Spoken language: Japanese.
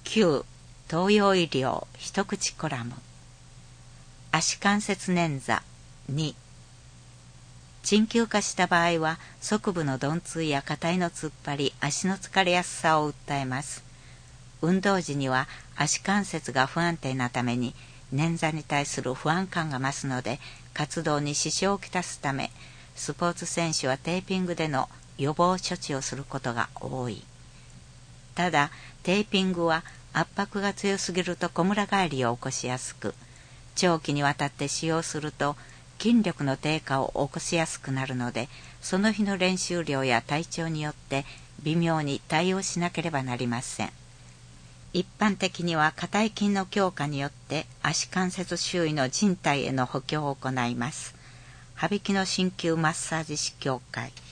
旧東洋医療一口コラム。足関節捻挫2。鎮急化した場合は側部の鈍痛や下体の突っ張り、足の疲れやすさを訴えます。運動時には足関節が不安定なために捻挫に対する不安感が増すので、活動に支障をきたすため、スポーツ選手はテーピングでの予防処置をすることが多い。ただ、テーピングは圧迫が強すぎるとこむら返りを起こしやすく、長期にわたって使用すると筋力の低下を起こしやすくなるので、その日の練習量や体調によって微妙に対応しなければなりません。一般的には下腿筋の強化によって足関節周囲の靭帯への補強を行います。羽曳野鍼灸マッサージ師協会。